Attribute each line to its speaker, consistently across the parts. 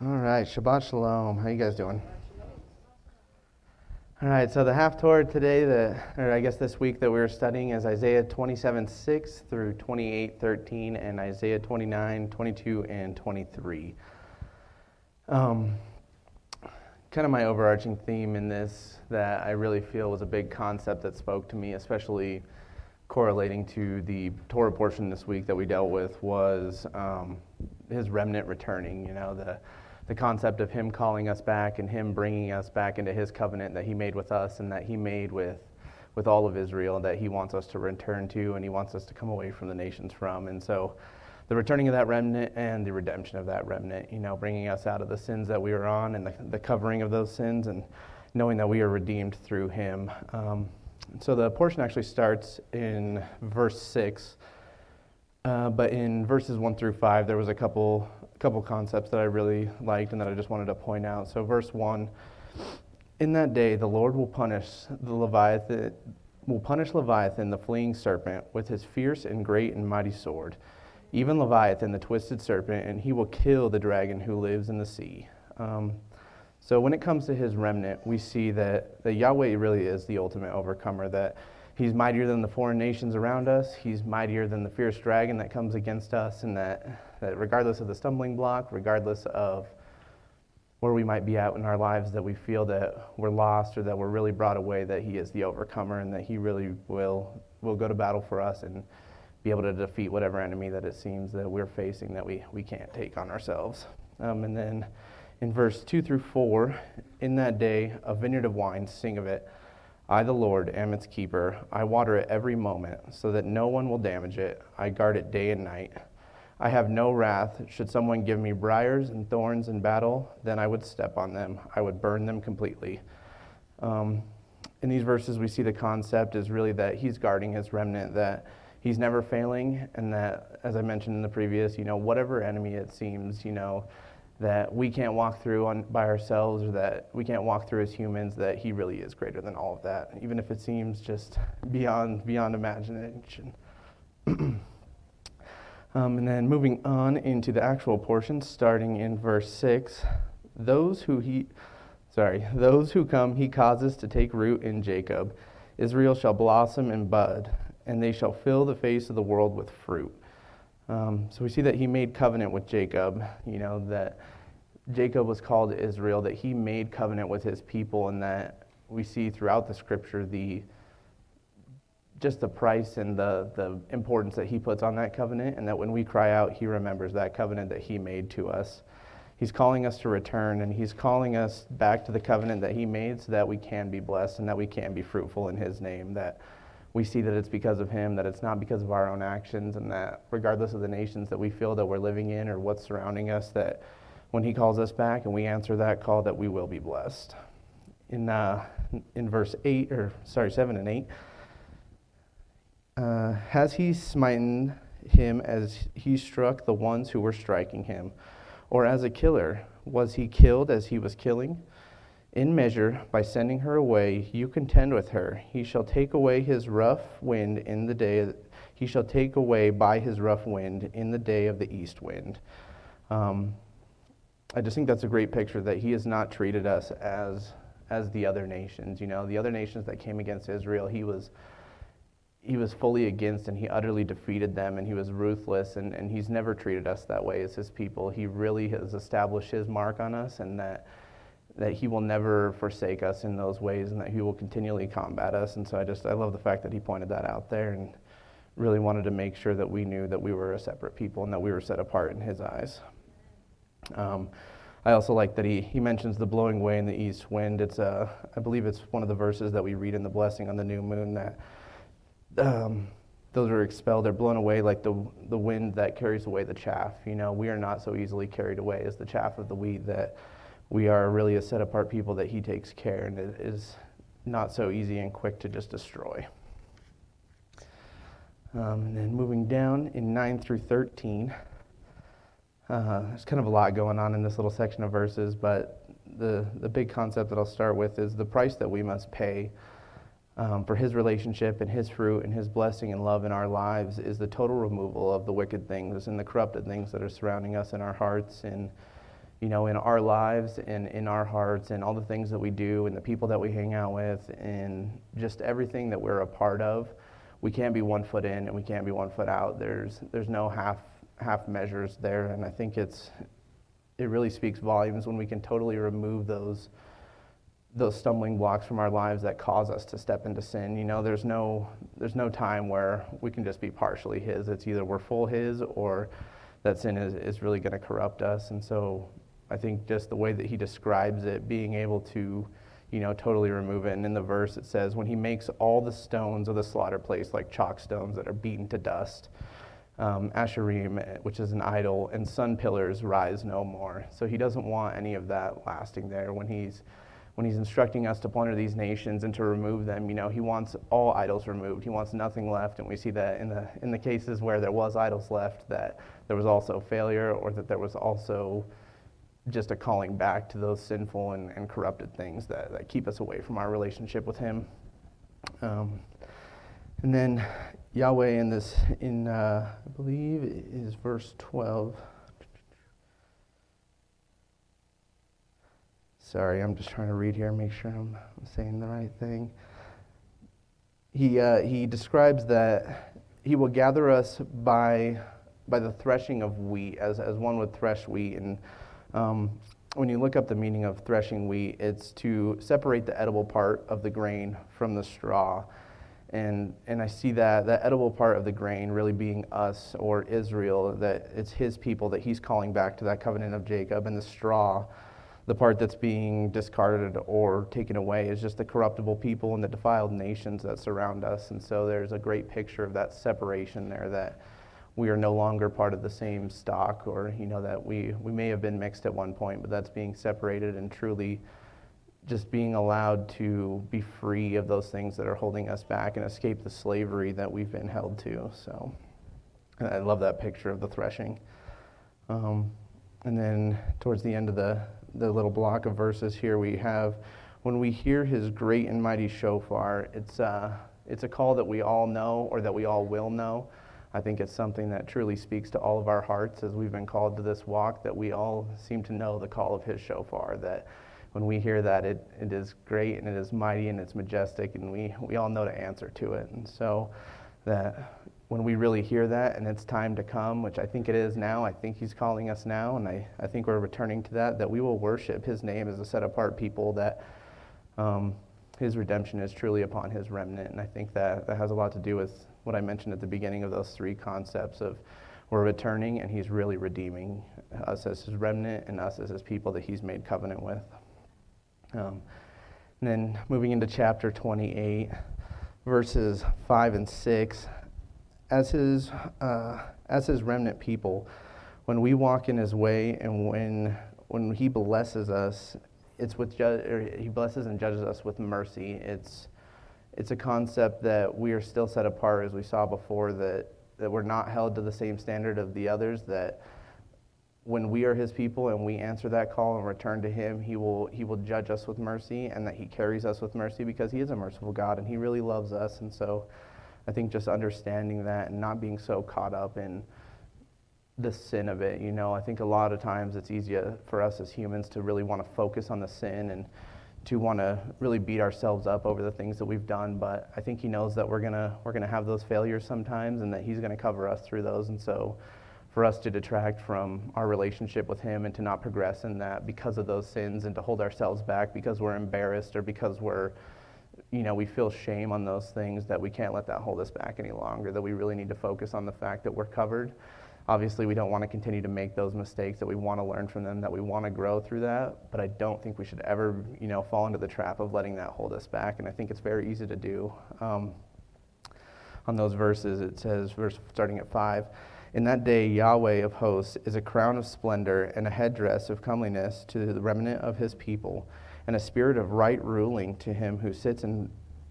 Speaker 1: All right, Shabbat Shalom. How you guys doing? All right, so the Haftorah today, or I guess this week that we're studying is Isaiah 27:6 through 28:13 and Isaiah 29:22 and 23. Kind of my overarching theme in this that I really feel was a big concept that spoke to me, especially correlating to the Torah portion this week that we dealt with, was his remnant returning. You know, the concept of him calling us back and him bringing us back into his covenant that he made with us and that he made with all of Israel, that he wants us to return to and he wants us to come away from the nations from. And so the returning of that remnant and the redemption of that remnant, you know, bringing us out of the sins that we were on and the covering of those sins and knowing that we are redeemed through him. So the portion actually starts in verse 6, but in verses 1 through 5, there was a couple concepts that I really liked and that I just wanted to point out. So verse 1, in that day the Lord will punish Leviathan, the fleeing serpent, with his fierce and great and mighty sword, even Leviathan, the twisted serpent, and he will kill the dragon who lives in the sea. So when it comes to his remnant, we see that Yahweh really is the ultimate overcomer, that he's mightier than the foreign nations around us, he's mightier than the fierce dragon that comes against us, and that regardless of the stumbling block, regardless of where we might be at in our lives, that we feel that we're lost or that we're really brought away, that he is the overcomer and that he really will go to battle for us and be able to defeat whatever enemy that it seems that we're facing that we can't take on ourselves. And then in verse 2 through 4, in that day a vineyard of wine, sing of it. I, the Lord, am its keeper. I water it every moment so that no one will damage it. I guard it day and night. I have no wrath. Should someone give me briars and thorns in battle, then I would step on them. I would burn them completely. In these verses, we see the concept is really that he's guarding his remnant, that he's never failing, and that, as I mentioned in the previous, you know, whatever enemy it seems, you know, that we can't walk through by ourselves or that we can't walk through as humans, that he really is greater than all of that, even if it seems just beyond imagination. And then moving on into the actual portion, starting in verse 6, those who come he causes to take root in Jacob. Israel shall blossom and bud, and they shall fill the face of the world with fruit. So we see that he made covenant with Jacob, you know, that Jacob was called Israel, that he made covenant with his people, and that we see throughout the scripture just the price and the importance that he puts on that covenant, and that when we cry out, he remembers that covenant that he made to us. He's calling us to return, and he's calling us back to the covenant that he made so that we can be blessed and that we can be fruitful in his name, that we see that it's because of him, that it's not because of our own actions, and that regardless of the nations that we feel that we're living in or what's surrounding us, that when he calls us back and we answer that call, that we will be blessed. In verse 7 and 8, has he smitten him as he struck the ones who were striking him? Or as a killer, was he killed as he was killing? In measure, by sending her away, you contend with her. He shall take away his rough wind in the day. He shall take away by his rough wind in the day of the east wind. I just think that's a great picture, that he has not treated us as the other nations. You know, the other nations that came against Israel, he was fully against, and he utterly defeated them, and he was ruthless, and he's never treated us that way as his people. He really has established his mark on us, and that he will never forsake us in those ways, and that he will continually combat us. And so I love the fact that he pointed that out there and really wanted to make sure that we knew that we were a separate people and that we were set apart in his eyes. I also like that he mentions the blowing away in the east wind. I believe it's one of the verses that we read in the blessing on the new moon, that those are expelled, they're blown away like the wind that carries away the chaff. You know, we are not so easily carried away as the chaff of the wheat, that we are really a set apart people that he takes care, and it is not so easy and quick to just destroy. And then moving down in 9 through 13, there's kind of a lot going on in this little section of verses, but the big concept that I'll start with is the price that we must pay for his relationship and his fruit and his blessing and love in our lives is the total removal of the wicked things and the corrupted things that are surrounding us in our hearts and in our lives and in our hearts and all the things that we do and the people that we hang out with and just everything that we're a part of. We can't be 1 foot in and we can't be 1 foot out. There's no half measures there, and I think it really speaks volumes when we can totally remove those stumbling blocks from our lives that cause us to step into sin. There's no time where we can just be partially His. It's either we're full His or that sin is really going to corrupt us. And so I think just the way that he describes it, being able to, totally remove it. And in the verse it says, when he makes all the stones of the slaughter place like chalk stones that are beaten to dust, Asherim, which is an idol, and sun pillars rise no more. So he doesn't want any of that lasting there. When he's instructing us to plunder these nations and to remove them, he wants all idols removed. He wants nothing left. And we see that in the cases where there was idols left, that there was also failure, or that there was also just a calling back to those sinful and corrupted things that keep us away from our relationship with Him. And then Yahweh I believe is verse 12. Sorry, I'm just trying to read here, make sure I'm saying the right thing. He describes that He will gather us by the threshing of wheat, as one would thresh wheat. And when you look up the meaning of threshing wheat, it's to separate the edible part of the grain from the straw. And I see that edible part of the grain really being us, or Israel, that it's His people that He's calling back to that covenant of Jacob. And the straw, the part that's being discarded or taken away, is just the corruptible people and the defiled nations that surround us. And so there's a great picture of that separation there, that we are no longer part of the same stock, or that we may have been mixed at one point, but that's being separated and truly just being allowed to be free of those things that are holding us back and escape the slavery that we've been held to. So, and I love that picture of the threshing. And then towards the end of the little block of verses here, we have, when we hear His great and mighty shofar, it's a call that we all know, or that we all will know. I think it's something that truly speaks to all of our hearts as we've been called to this walk, that we all seem to know the call of His shofar, that when we hear that, it is great and it is mighty and it's majestic, and we all know to answer to it. And so that when we really hear that and it's time to come, which I think it is now, I think He's calling us now, and I think we're returning to that we will worship His name as a set-apart people, that His redemption is truly upon His remnant. And I think that has a lot to do with what I mentioned at the beginning of those three concepts of we're returning and He's really redeeming us as His remnant and us as His people that He's made covenant with. And then moving into chapter 28, verses 5 and 6, as His remnant people, when we walk in His way and when He blesses us, it's He blesses and judges us with mercy. It's a concept that we are still set apart, as we saw before, that we're not held to the same standard of the others, that when we are His people and we answer that call and return to Him, He will judge us with mercy, and that He carries us with mercy because He is a merciful God and He really loves us. And so I think just understanding that and not being so caught up in the sin of it. I think a lot of times it's easier for us as humans to really want to focus on the sin and to want to really beat ourselves up over the things that we've done. But I think He knows that we're gonna have those failures sometimes, and that He's gonna cover us through those. And so for us to detract from our relationship with Him and to not progress in that because of those sins, and to hold ourselves back because we're embarrassed or because we feel shame on those things, that we can't let that hold us back any longer, that we really need to focus on the fact that we're covered. Obviously, we don't want to continue to make those mistakes, that we want to learn from them, that we want to grow through that, but I don't think we should ever, fall into the trap of letting that hold us back, and I think it's very easy to do. On those verses, it says, starting at 5, in that day Yahweh of hosts is a crown of splendor and a headdress of comeliness to the remnant of His people, and a spirit of right ruling to Him who sits in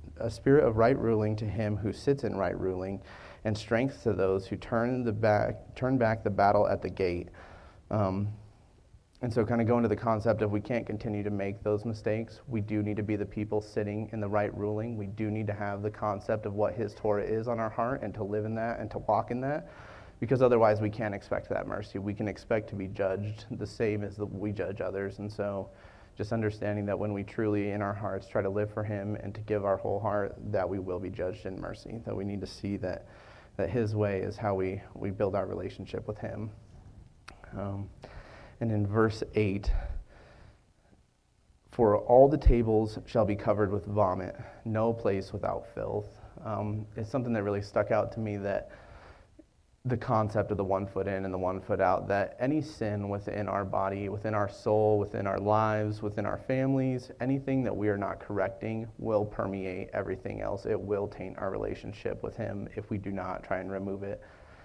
Speaker 1: right ruling, and strength to those who turn back the battle at the gate. And so kind of going to the concept of we can't continue to make those mistakes. We do need to be the people sitting in the right ruling. We do need to have the concept of what His Torah is on our heart, and to live in that and to walk in that, because otherwise we can't expect that mercy. We can expect to be judged the same as we judge others. And so just understanding that when we truly in our hearts try to live for him and to give our whole heart, that we will be judged in mercy, that we need to see that his way is how we build our relationship with him. And in verse 8, for all the tables shall be covered with vomit, no place without filth. It's something that really stuck out to me, that the concept of the 1 foot in and the 1 foot out, that any sin within our body, within our soul, within our lives, within our families, anything that we are not correcting will permeate everything else. It will taint our relationship with him if we do not try and remove it.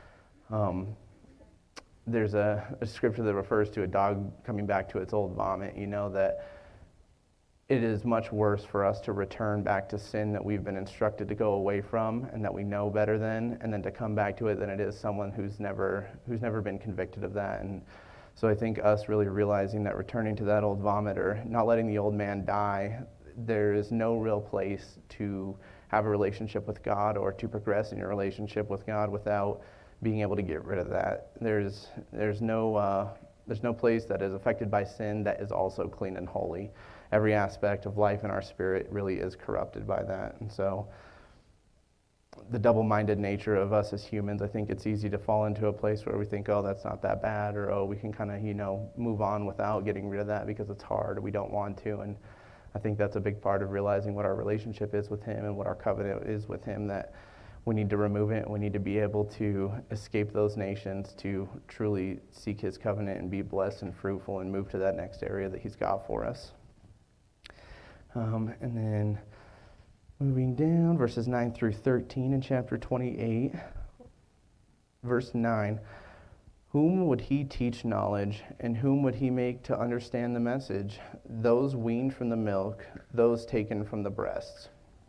Speaker 1: There's a scripture that refers to a dog coming back to its old vomit, that it is much worse for us to return back to sin that we've been instructed to go away from and that we know better than, and then to come back to it, than it is someone who's never been convicted of that. And so I think us really realizing that returning to that old vomit, or not letting the old man die, there is no real place to have a relationship with God or to progress in your relationship with God without being able to get rid of that. There's no place that is affected by sin that is also clean and holy. Every aspect of life in our spirit really is corrupted by that. And so the double-minded nature of us as humans, I think it's easy to fall into a place where we think, oh, that's not that bad, or oh, we can kind of, move on without getting rid of that because it's hard, or we don't want to. And I think that's a big part of realizing what our relationship is with him and what our covenant is with him, that we need to remove it. We need to be able to escape those nations to truly seek his covenant and be blessed and fruitful and move to that next area that he's got for us. And then moving down, verses 9 through 13 in chapter 28. Verse 9, whom would he teach knowledge, and whom would he make to understand the message? Those weaned from the milk, those taken from the breasts.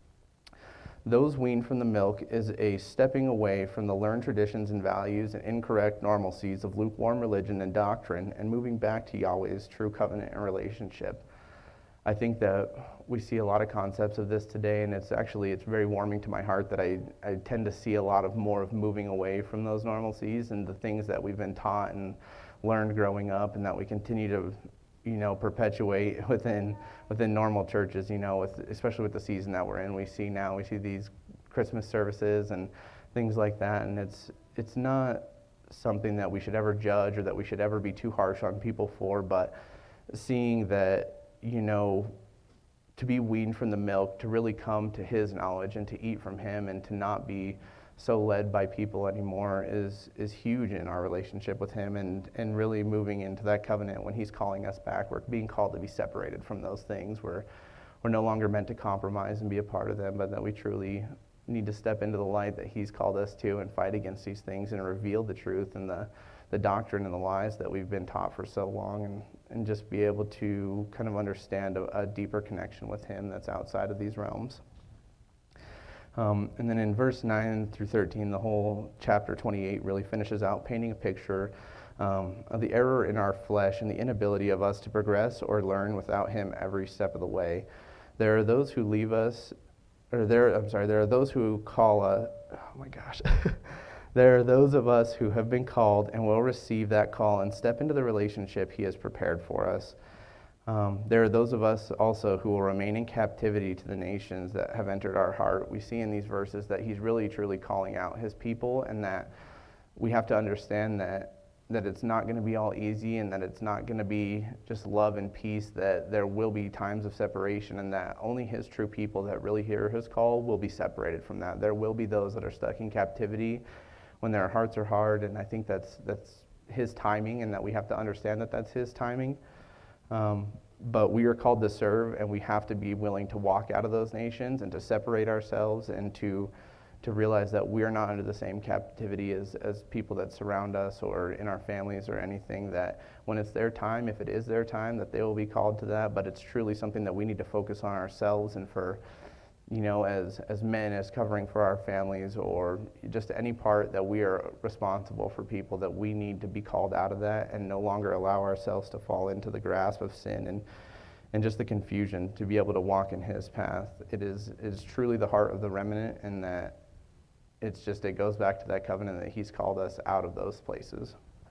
Speaker 1: Those weaned from the milk is a stepping away from the learned traditions and values and incorrect normalcies of lukewarm religion and doctrine, and moving back to Yahweh's true covenant and relationship. I think that we see a lot of concepts of this today, and it's very warming to my heart that I tend to see a lot of more of moving away from those normalcies and the things that we've been taught and learned growing up, and that we continue to, perpetuate within normal churches, especially with the season that we're in. We see these Christmas services and things like that, and it's not something that we should ever judge or that we should ever be too harsh on people for, but seeing that, to be weaned from the milk, to really come to his knowledge and to eat from him and to not be so led by people anymore is huge in our relationship with him, and really moving into that covenant when he's calling us back. We're being called to be separated from those things. We're no longer meant to compromise and be a part of them, but that we truly need to step into the light that he's called us to and fight against these things and reveal the truth and the doctrine and the lies that we've been taught for so long, and just be able to kind of understand a deeper connection with him that's outside of these realms. And then in verse 9 through 13, the whole chapter 28 really finishes out painting a picture of the error in our flesh and the inability of us to progress or learn without him every step of the way. There are those who leave us, there are those who call us, There are those of us who have been called and will receive that call and step into the relationship he has prepared for us. There are those of us also who will remain in captivity to the nations that have entered our heart. We see in these verses that he's really truly calling out his people, and that we have to understand that it's not going to be all easy, and that it's not going to be just love and peace, that there will be times of separation, and that only his true people that really hear his call will be separated from that. There will be those that are stuck in captivity when their hearts are hard, and I think that's his timing, and that we have to understand that that's his timing. But we are called to serve, and we have to be willing to walk out of those nations and to separate ourselves and to realize that we are not under the same captivity as people that surround us or in our families or anything, that when it's their time, if it is their time, that they will be called to that. But it's truly something that we need to focus on ourselves, and for as men, as covering for our families, or just any part that we are responsible for people, that we need to be called out of that and no longer allow ourselves to fall into the grasp of sin and just the confusion, to be able to walk in his path. It is truly the heart of the remnant, and that it goes back to that covenant that he's called us out of those places.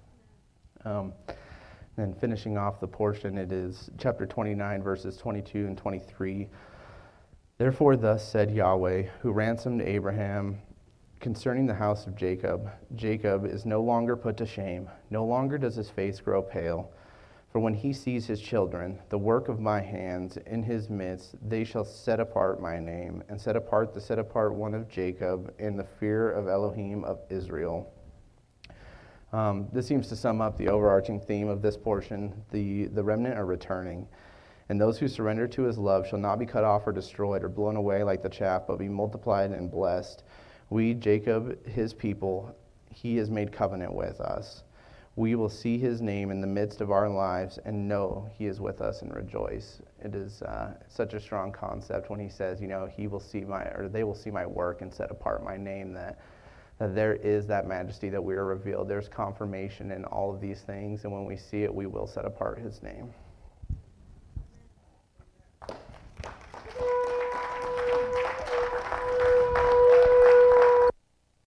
Speaker 1: And finishing off the portion, it is chapter 29, verses 22 and 23. Therefore thus said Yahweh, who ransomed Abraham concerning the house of Jacob, Jacob is no longer put to shame, no longer does his face grow pale. For when he sees his children, the work of my hands, in his midst, they shall set apart my name, and set apart one of Jacob, in the fear of Elohim of Israel. This seems to sum up the overarching theme of this portion. The remnant are returning, and those who surrender to his love shall not be cut off or destroyed or blown away like the chaff, but be multiplied and blessed. We, Jacob, his people, he has made covenant with us. We will see his name in the midst of our lives and know he is with us and rejoice. It is such a strong concept when he says, they will see my work and set apart my name, that there is that majesty that we are revealed. There's confirmation in all of these things, and when we see it, we will set apart his name.